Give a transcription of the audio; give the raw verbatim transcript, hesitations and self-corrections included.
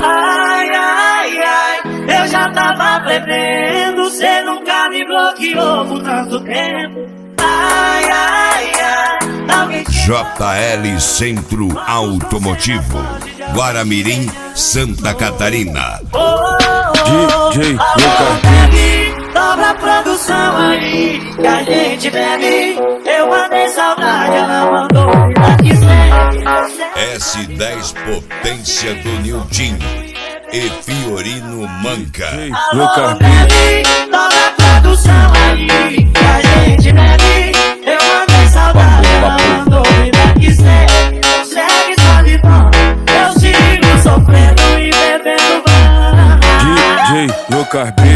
Ai, ai, ai, eu já tava prevendo, cê nunca me bloqueou por tanto tempo. Ai, ai, ai, alguém... J L Centro Automotivo, Guaramirim, Santa Catarina. Oh, oh, oh, D J Lucas, dobra a produção aí, que a gente bebe. Eu mandei saudade, ela mandou me dar quiser. S dez Potência do Niltinho e Fiorino Manca. Lucas, dobra a produção aí, que a gente bebe. Eu mandei saudade, ela mandou me dar quiser. Segue sua vida, eu sigo sofrendo e bebendo. D J Lucas B